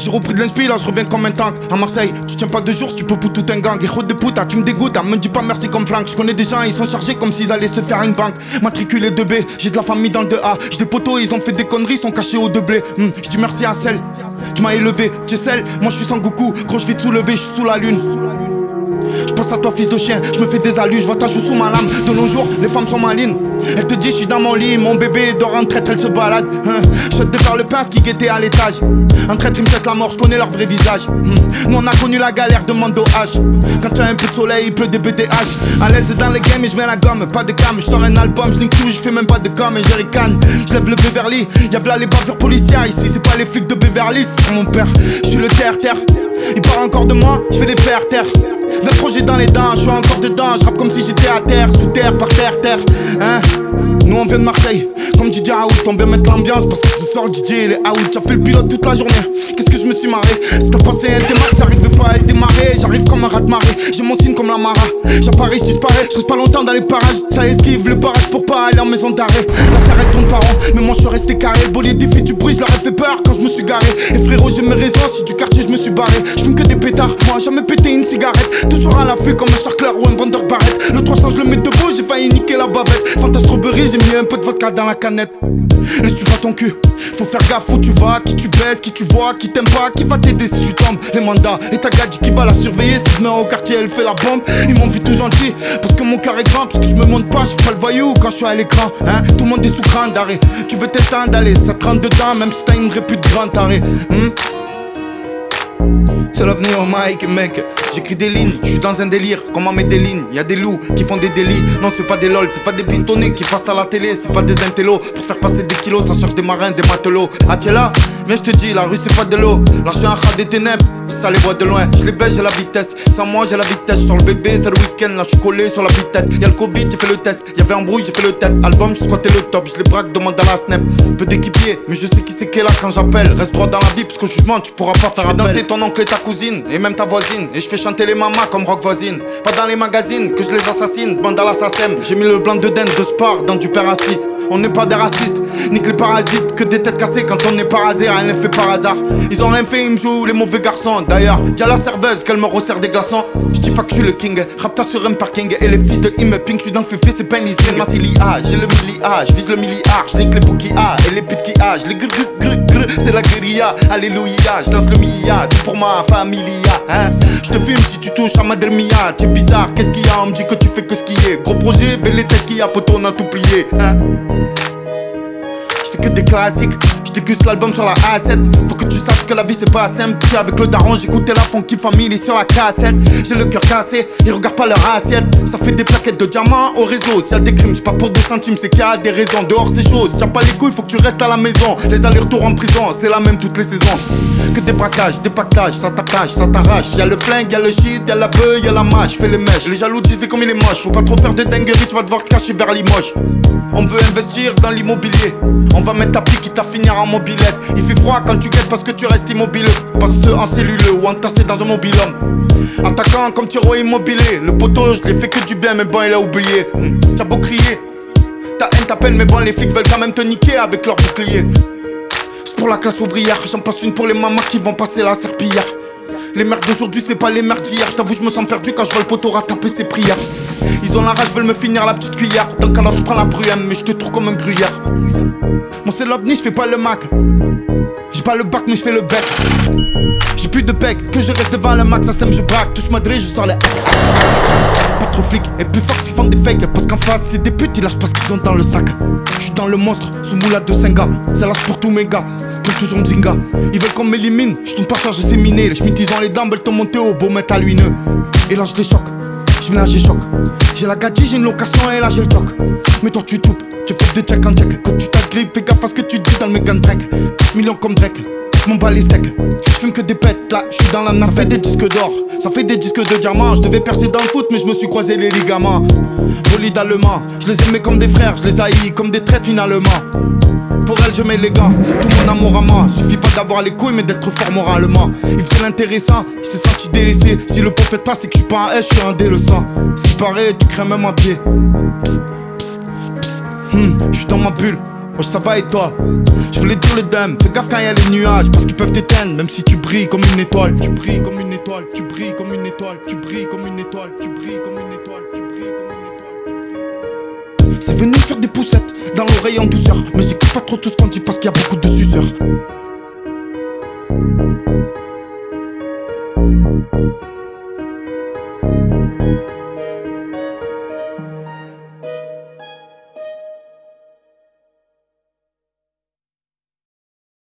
J'ai repris de l'inspi, là je reviens comme un tank. À Marseille, tu tiens pas 2 jours, tu peux pour tout un gang. Et de puta, tu me dégoûtes, me dis pas merci comme Franck. Je connais des gens, ils sont chargés comme s'ils allaient se faire une banque. Matriculé 2B, j'ai de la famille dans le 2A. J'ai des potos, ils ont fait des conneries, sont cachés au 2B. Je dis merci à celle qui m'a élevé. Tu sais celle, moi je suis sans Goku. Gros je vais te soulever, je suis sous la lune. Je pense à toi fils de chien, je me fais des alus, je vois ta joue sous ma lame. De nos jours, les femmes sont malines. Elle te dit je suis dans mon lit, mon bébé dort en traître, elle se balade. Je souhaite de faire le pince qui guettait à l'étage. En traître il me jette la mort, je connais leur vrai visage. Nous on a connu la galère, demande au H. Quand tu as un peu de soleil, il pleut des BDH. À l'aise dans les games et je mets la gomme, pas de cam. Je sors un album, je nique tout, je fais même pas de com et jerrycan. Je lève le Beverly, y'a là les bavures policières. Ici c'est pas les flics de Beverly, c'est mon père. Je suis le terre-terre, il parle encore de moi, je vais les faire taire. 20 projets dans les dents, je suis encore dedans, je rappe comme si j'étais à terre, sous terre, par terre, terre. Nous on vient de Marseille, comme DJ Out, on vient mettre l'ambiance parce que ce soir le DJ il est out. J'ai fait le pilote toute la journée, qu'est-ce que je me suis marré. Si t'as passé un démarre, j'arrivais pas à le démarrer. J'arrive comme un rat de marée, j'ai mon signe comme la Mara. J'apparais, je disparais, je reste pas longtemps dans les parages. Ça esquive le barrage pour pas aller en maison d'arrêt. La terre elle tourne par an, mais moi je suis resté carré. Bolide défi du bruit, je leur ai fait peur quand je me suis garé. Et frérot j'ai mes raisons, si du quartier je me suis barré. Je fume que des pétards, moi jamais pété une cigarette. Toujours à l'affût comme un charcleur ou un vendeur barrette. Le 300 je le mets debout, j'ai failli niquer la bavette. Fanta strawberry, j'ai mis un peu de vodka dans la canette. Laisse-tu pas ton cul, faut faire gaffe où tu vas, qui tu baisses, qui tu vois, qui t'aime pas, qui va t'aider si tu tombes. Les mandats et ta gadji qui va la surveiller. Si demain au quartier elle fait la bombe, ils m'ont vu tout gentil parce que mon cœur est grand, parce que je me monte pas, je suis pas le voyou quand je suis à l'écran. Tout le monde est sous cran d'arrêt. Tu veux t'éteindre d'aller, ça te rentre dedans, même si t'as une répute grande taré. C'est l'avenir au mic, mec. J'écris des lignes, je suis dans un délire. Comment mettre des lignes, y'a des loups qui font des délits. Non, c'est pas des lol, c'est pas des pistonnés qui passent à la télé. C'est pas des intellos pour faire passer des kilos. Ça cherche des marins, des matelots. Ah, t'es là, viens, je te dis, la rue c'est pas de l'eau. Là, je suis un rat des ténèbres, ça les voit de loin. Je les baisse, j'ai la vitesse. Sans moi, j'ai la vitesse. Sur le bébé, c'est le week-end. Là, je suis collé sur la tête. Y'a le Covid, j'ai fait le test. Y'avait un brouille, j'ai fait le tête. Album, je squattais le top. Je les braque, demande à la snap. Peu d'équipier, mais je sais qui c'est qui est là quand j'appelle. Reste droit dans la vie, parce que jugement, tu pourras pas faire danser ton oncle et ta cousine. Et même ta voisine. Et je fais chanter les mamas comme rock voisine. Pas dans les magazines que je les assassine. Demande à l'assassin. J'ai mis le blanc de dinde de spar dans du père assis. On n'est pas des racistes, nique les parasites. Que des têtes cassées quand on est parasé, rien n'est fait par hasard. Ils ont rien fait, ils me jouent les mauvais garçons. D'ailleurs, dis à la serveuse qu'elle me resserre des glaçons. Je dis pas que je suis le king, rapta sur un parking. Et les fils de him pink, je suis dans le féfé, c'est pas une liste. Ma cilia, j'ai le milliard, je vise le milliard. Je nique les boucs qui a et les putes qui a. Je les grrr, c'est la guérilla. Alléluia, je lance le mia, tout pour ma familia. Je te fume si tu touches à ma dermia. T'es bizarre, qu'est-ce qu'il y a? On me dit que tu fais que ce qui est. Gros projet, belle les têtes qu'il y a, poteau, on a tout plié. Je fais que des classiques, je déguste l'album sur la A7. Faut que tu saches que la vie c'est pas simple. J'suis avec le daron, j'écoutais la Funky Family sur la cassette. J'ai le cœur cassé, ils regardent pas leur assiette. Ça fait des plaquettes de diamants au réseau. S'il y a des crimes, c'est pas pour des centimes, c'est qu'il y a des raisons. Dehors c'est chaud, si t'as pas les couilles, faut que tu restes à la maison. Les allers-retours en prison, c'est la même toutes les saisons. Que des braquages, des pactages, ça t'attache, ça t'arrache. Y'a le flingue, y'a le shit, y'a la beuh, y'a la mâche. Fais les mèches, les jaloux disent comme il est moche. Faut pas trop faire de dinguerie, tu vas devoir te cacher vers Limoges. On veut investir dans l'immobilier. On va mettre ta pique qui t'a finir en mobilette. Il fait froid quand tu guettes parce que tu restes immobile. Passe en cellule ou entassé dans un mobil-homme. Attaquant comme Thiro immobilier. Le poteau, je l'ai fait que du bien, mais bon, il a oublié. T'as beau crier, ta haine t'appelle, mais bon, les flics veulent quand même te niquer avec leur bouclier. C'est pour la classe ouvrière, j'en passe une pour les mamas qui vont passer la serpillière. Les mères d'aujourd'hui, c'est pas les mères d'hier. J't'avoue, je me sens perdu quand je vois le poteau rattraper ses prières. Ils ont la rage, veulent me finir la petite cuillère. Donc alors je prends la brume, mais je te trouve comme un gruyère. Mon c'est l'ovni, je fais pas le Mac. J'ai pas le bac, mais je fais le bec. J'ai plus de bec, que je reste devant le max. Ça sème, je braque, touche madré, je sors les. Pas trop flic, et plus fort qu'ils font des fakes. Parce qu'en face, c'est des putes, ils lâchent pas ce qu'ils ont dans le sac. Je suis dans le monstre, sous moula de Senga. C'est là pour tous mes gars. Comme toujours Mzinga, ils veulent qu'on m'élimine. Je tourne pas charge, c'est miné. Les schmitts ils ont les dents, veulent te monter au beau métal lumineux. Et là je les choque, je viens là j'ai choc. J'ai la gadji, j'ai une location et là j'ai le toc. Mais toi tu toupes, tu fais des check en check. Quand tu t'agrippes, fais gaffe à ce que tu dis dans le mégan trek. Millions comme Drake, m'en bats les steaks. J'fume que des pètes, là j'suis dans la nappe. Ça fait des disques d'or, ça fait des disques de diamants. Je devais percer dans le foot mais je me suis croisé les ligaments. Bolide allemand, je les aimais comme des frères. Je les haïs comme des traites finalement. Pour elle je mets les gants, tout mon amour à moi. Suffit pas d'avoir les couilles mais d'être fort moralement. Il faisait l'intéressant, il s'est senti délaissé. Si le pot pète pas c'est que je suis pas un S, je suis un D le sang. Ce qui paraît tu crains même à pied. Je suis dans ma bulle, Wesh ça va et toi? Je voulais dire le dème, fais gaffe quand y'a les nuages, parce qu'ils peuvent t'éteindre, même si tu brilles comme une étoile. Tu brilles comme une étoile, tu brilles comme une étoile, tu brilles comme une étoile, tu brilles comme une étoile, tu brilles comme une étoile. C'est venu me faire des poussettes dans l'oreille en douceur, mais j'écoute pas trop tout ce qu'on dit parce qu'il y a beaucoup de suceurs.